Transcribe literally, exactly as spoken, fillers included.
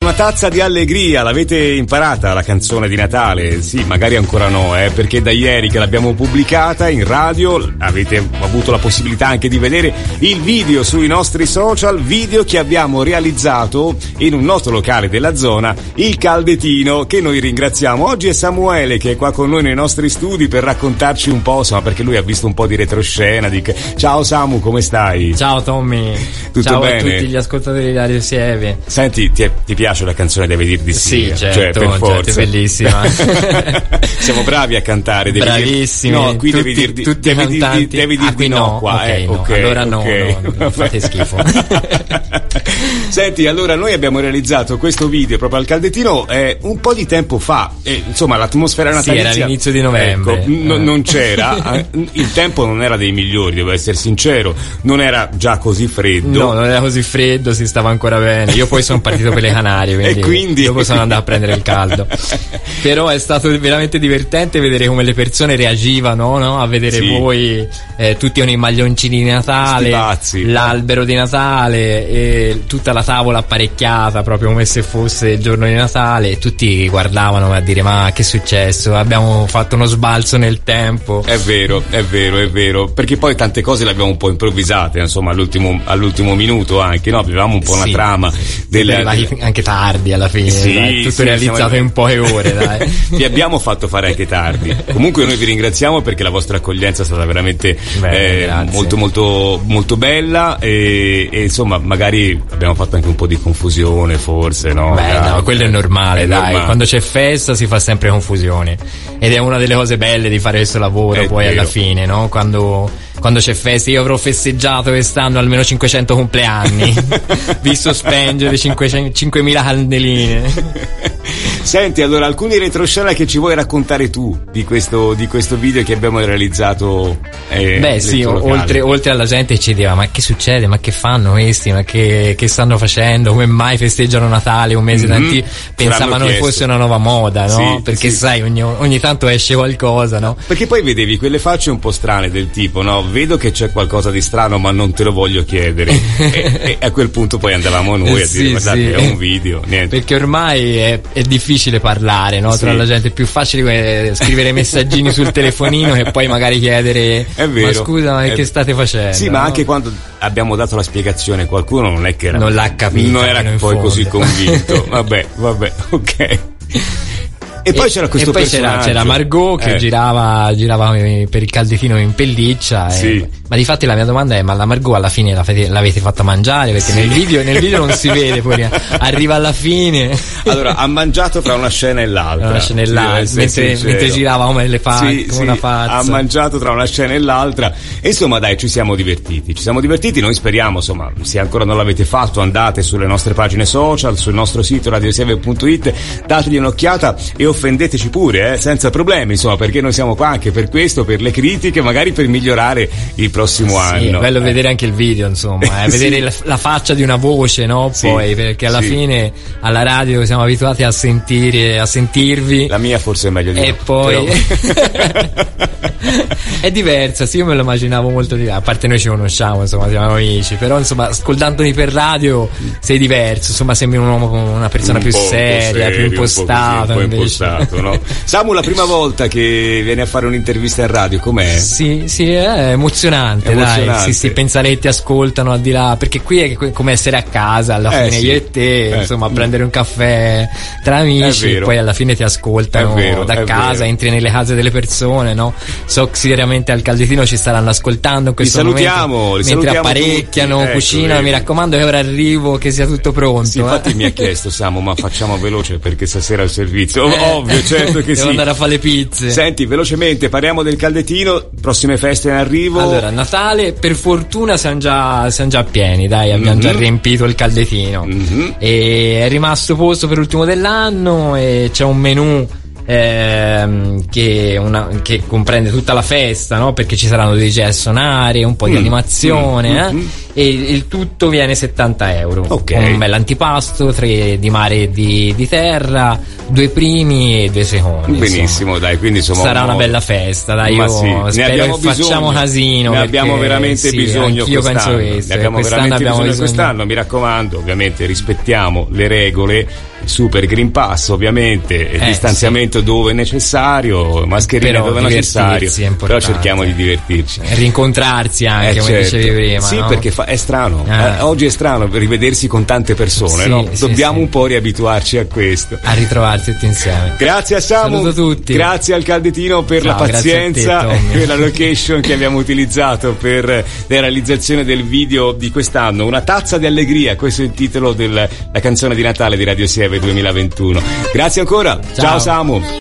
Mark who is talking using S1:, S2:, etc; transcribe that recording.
S1: una tazza di allegria, l'avete imparata la canzone di Natale? Sì, magari ancora no, eh, perché da ieri che l'abbiamo pubblicata in radio avete avuto la possibilità anche di vedere il video sui nostri social, video che abbiamo realizzato in un noto locale della zona, il Caldetino, che noi ringraziamo. Oggi è Samuele che è qua con noi nei nostri studi per raccontarci un po', insomma, perché lui ha visto un po' di retroscena. Di... Ciao Samu, come stai?
S2: Ciao Tommy.
S1: Tutto
S2: Ciao
S1: bene?
S2: A tutti gli ascoltatori di Radio Sieve.
S1: Senti, ti, è, ti piace la canzone Devi dir di sì?
S2: Sì, certo,
S1: cioè, per forza.
S2: Certo, è bellissima.
S1: Siamo bravi a cantare. Devi
S2: Bravissimi.
S1: Dir... No, qui
S2: tutti,
S1: devi dir di,
S2: tutti
S1: devi
S2: cantanti.
S1: Dir di, devi dir
S2: ah, qui
S1: di no,
S2: no
S1: qua.
S2: Okay,
S1: eh,
S2: no.
S1: Okay,
S2: allora no,
S1: okay.
S2: no, no, fate schifo.
S1: Senti, allora noi abbiamo realizzato questo video proprio al Caldetino eh, un po' di tempo fa, eh, insomma l'atmosfera natalizia,
S2: sì, era l'inizio di novembre,
S1: ecco, n-
S2: eh.
S1: non c'era, il tempo non era dei migliori, devo essere sincero, non era già così freddo.
S2: No, non era così freddo, si stava ancora bene. Io poi sono partito per le Canarie, quindi,
S1: e quindi
S2: dopo sono andato a prendere il caldo. Però è stato veramente divertente vedere come le persone reagivano, no? A vedere
S1: sì.
S2: voi eh, tutti con i maglioncini di Natale,
S1: pazzi,
S2: l'albero di Natale e tutta la tavola apparecchiata proprio come se fosse il giorno di Natale, e tutti guardavano a dire ma che è successo? Abbiamo fatto uno sbalzo nel tempo.
S1: È vero, è vero, è vero, perché poi tante cose le abbiamo un po' improvvisate, insomma, all'ultimo, all'ultimo minuto anche, no? Avevamo un po' una
S2: sì,
S1: trama
S2: sì,
S1: del,
S2: anche tardi alla fine,
S1: sì,
S2: dai, tutto
S1: sì,
S2: realizzato
S1: siamo...
S2: in poche ore, dai.
S1: Vi abbiamo fatto fare anche tardi. Comunque noi vi ringraziamo perché la vostra accoglienza è stata veramente
S2: Beh,
S1: eh, molto molto molto bella e, e insomma magari abbiamo fatto anche un po' di confusione forse, no?
S2: Beh,
S1: dai,
S2: no, quello è normale,
S1: è
S2: dai.
S1: normale.
S2: Quando c'è festa si fa sempre confusione ed è una delle cose belle di fare questo lavoro,
S1: È
S2: poi
S1: vero.
S2: alla fine, no? Quando, quando c'è festa, io avrò festeggiato quest'anno almeno cinquecento compleanni, visto spengere cinquemila candeline.
S1: Senti, allora alcuni retroscena che ci vuoi raccontare tu di questo, di questo video che abbiamo realizzato? Eh,
S2: Beh sì, oltre, oltre alla gente che ci diceva ma che succede, ma che fanno questi, ma che, che stanno facendo, come mai festeggiano Natale un mese
S1: Mm-hmm.
S2: tanti, pensavano che fosse una nuova moda, no?
S1: Sì,
S2: perché
S1: sì.
S2: sai ogni, ogni tanto esce qualcosa, no?
S1: Perché poi vedevi quelle facce un po' strane del tipo, no? Vedo che c'è qualcosa di strano ma non te lo voglio chiedere e, e a quel punto poi andavamo noi a
S2: sì,
S1: dire guardate
S2: sì.
S1: è un video, niente.
S2: Perché ormai è, è difficile parlare, no? Tra
S1: Sì.
S2: la gente è più facile scrivere messaggini sul telefonino e poi magari chiedere
S1: È vero,
S2: ma scusa ma
S1: è...
S2: che state facendo?
S1: Sì, ma
S2: no?
S1: anche quando abbiamo dato la spiegazione qualcuno non è che era,
S2: non l'ha capito,
S1: non era poi così convinto. vabbè vabbè ok. E poi c'era questo
S2: e poi
S1: personaggio.
S2: c'era, c'era Margot che
S1: eh.
S2: girava, girava per il Caldetino in pelliccia.
S1: Sì.
S2: E, ma difatti la mia domanda è: ma la Margot alla fine la fate, l'avete fatta mangiare? Perché
S1: sì.
S2: nel video, nel video non si vede, poi arriva alla fine.
S1: Allora, ha mangiato tra una scena e l'altra.
S2: Una scena e l'altra,
S1: sì,
S2: mentre, mentre girava come le fa,
S1: sì,
S2: come
S1: sì,
S2: una pazza.
S1: ha mangiato tra una scena e l'altra. E insomma, dai, ci siamo divertiti. Ci siamo divertiti, noi speriamo, insomma, se ancora non l'avete fatto, andate sulle nostre pagine social, sul nostro sito radiosieve punto it, dategli un'occhiata e offendeteci pure. Eh, senza problemi, insomma, perché noi siamo qua anche per questo, per le critiche, magari per migliorare il prossimo
S2: sì,
S1: anno.
S2: È bello
S1: eh.
S2: vedere anche il video, insomma, eh,
S1: sì.
S2: vedere la, la faccia di una voce, no?
S1: Sì,
S2: Poi, perché alla
S1: sì.
S2: fine alla radio siamo abituati a sentire, a sentirvi.
S1: La mia forse è meglio di
S2: E
S1: no,
S2: poi
S1: però...
S2: è diversa, sì, io me lo immaginavo molto diverso. A parte noi ci conosciamo, insomma, siamo amici, però insomma, ascoltandoli per radio sei diverso, insomma, sembri un uomo, una persona
S1: un
S2: più
S1: po',
S2: seria,
S1: un po' serio,
S2: più impostata,
S1: un po'
S2: invece.
S1: impostato, no? Samu, la prima volta che vieni a fare un'intervista in radio, com'è?
S2: Sì, sì, è emozionante,
S1: Emozionante.
S2: dai. Sì, sì, pensare che ti ascoltano al di là, perché qui è come essere a casa alla
S1: Eh,
S2: fine,
S1: sì.
S2: io e te,
S1: Eh.
S2: insomma, a prendere un caffè tra amici,
S1: È vero.
S2: e poi alla fine ti ascoltano
S1: È vero,
S2: da
S1: è
S2: casa,
S1: vero.
S2: entri nelle case delle persone, no? So che sicuramente al Caldetino ci staranno ascoltando in questo
S1: Li salutiamo,
S2: momento,
S1: li
S2: mentre
S1: salutiamo
S2: apparecchiano,
S1: tutti. Ecco,
S2: cucinano,
S1: vedi.
S2: mi raccomando che ora arrivo, che sia tutto pronto.
S1: Sì, infatti
S2: eh.
S1: mi ha chiesto Samu, ma facciamo veloce perché stasera il servizio.
S2: Eh.
S1: Ovvio, certo che
S2: Devo
S1: sì.
S2: andare a fare le pizze.
S1: Senti, velocemente parliamo del Caldetino, prossime feste in arrivo.
S2: Allora, Natale per fortuna siamo già, siamo già pieni, dai, abbiamo
S1: Mm-hmm.
S2: già riempito il Caldetino.
S1: Mm-hmm.
S2: E è rimasto posto per l'ultimo dell'anno e c'è un menù ehm, che, una, che comprende tutta la festa, no? Perché ci saranno dei D J a suonare, un po' di
S1: Mm.
S2: animazione,
S1: Mm.
S2: eh?
S1: Mm.
S2: E il tutto viene settanta euro.
S1: Ok.
S2: Un bel antipasto, tre di mare e di, di terra, due primi e due secondi.
S1: Benissimo,
S2: insomma.
S1: dai, quindi insomma
S2: Sarà
S1: un
S2: una
S1: modo.
S2: bella festa, dai,
S1: Ma
S2: io
S1: sì, ne
S2: spero
S1: abbiamo
S2: che facciamo
S1: bisogno.
S2: casino.
S1: Ne
S2: perché,
S1: abbiamo veramente
S2: sì,
S1: bisogno
S2: anch'io
S1: quest'anno.
S2: penso questo.
S1: Ne abbiamo
S2: quest'anno
S1: veramente
S2: abbiamo
S1: bisogno
S2: bisogno.
S1: quest'anno, mi raccomando, ovviamente rispettiamo le regole super green pass ovviamente,
S2: eh,
S1: distanziamento sì. dove necessario, mascherine
S2: però
S1: dove necessario, però cerchiamo di divertirci,
S2: rincontrarsi anche,
S1: eh,
S2: come
S1: certo.
S2: dicevi prima,
S1: sì,
S2: no?
S1: perché fa, è strano,
S2: ah.
S1: eh, oggi è strano rivedersi con tante persone,
S2: sì,
S1: no?
S2: sì,
S1: Dobbiamo
S2: sì.
S1: un po' riabituarci a questo,
S2: a ritrovarsi tutti insieme.
S1: Grazie a Samu,
S2: saluto tutti,
S1: grazie al Caldetino per
S2: Ciao,
S1: la pazienza
S2: te,
S1: e per la location che abbiamo utilizzato per la realizzazione del video di quest'anno. Una tazza di allegria, questo è il titolo della canzone di Natale di Radio Sieve duemilaventuno. Grazie ancora, ciao, ciao Samu.